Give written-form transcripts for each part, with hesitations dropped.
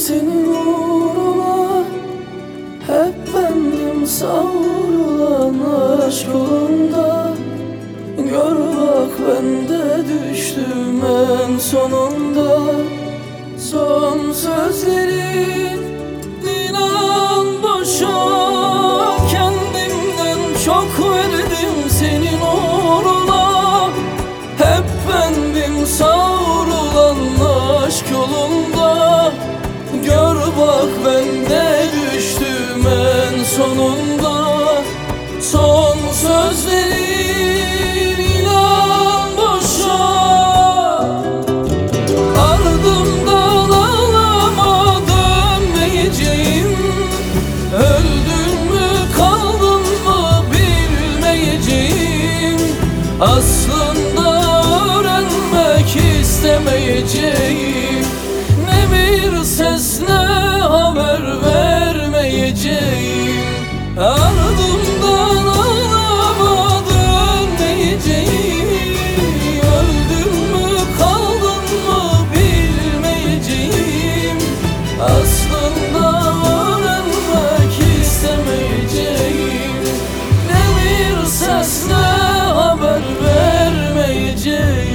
senin uğruna, hep bendim savrulan aşk yolunda. Gör bak ben de düştüm en sonunda. Son sözlerin inan boşa, kendimden çok verdim senin uğruna. Hep bendim savrulan aşk yolunda. Gör bak ben de düştüm en sonunda. Son sözlerin inan boşa, ardımdan ağlama dönmeyeceğim. Öldün mü kaldın mı bilmeyeceğim. Aslında öğrenmek istemeyeceğim. Ne bir ses ne haber vermeyeceğim. Ardımdan ağlama dönmeyeceğim. Öldün mü kaldın mı bilmeyeceğim. Aslında öğrenmek istemeyeceğim. Ne bir ses ne haber vermeyeceğim.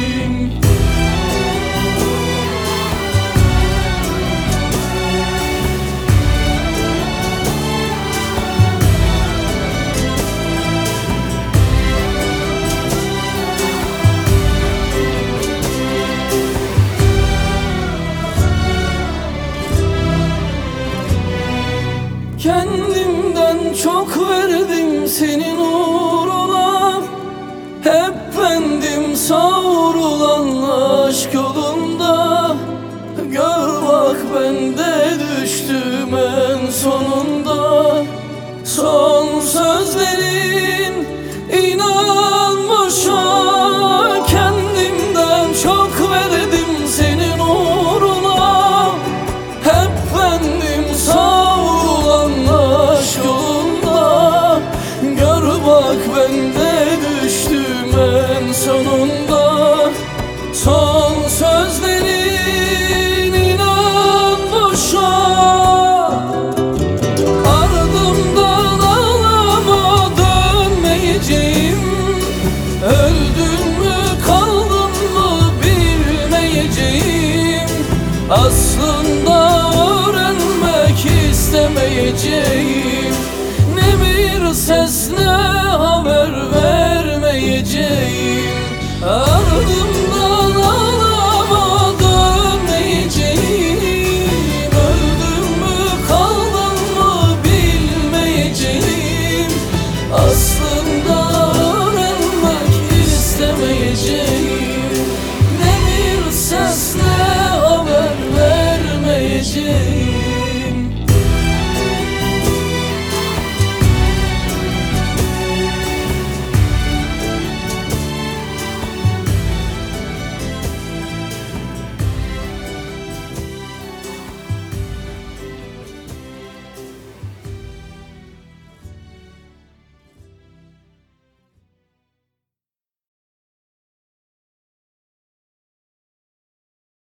Kendimden çok verdim senin uğruna. Hep bendim savrulan aşk yolunda. Gör bak ben de düştüm en sonunda. Son sözlerin inan boşa, kendimden çok verdim senin uğruna. Hep bendim savrulan aşk yolunda. Gör bak ben de düştüm en sonunda. Son sözlerin inan boşa, ardımdan ağlama dönmeyeceğim. Öldün mü kaldın mı bilmeyeceğim. Aslında öğrenmek istemeyeceğim. Ne bir ses ne haber vermeyeceğim. Ardımdan ağlama dönmeyeceğim. Öldün mü kaldın mı bilmeyeceğim.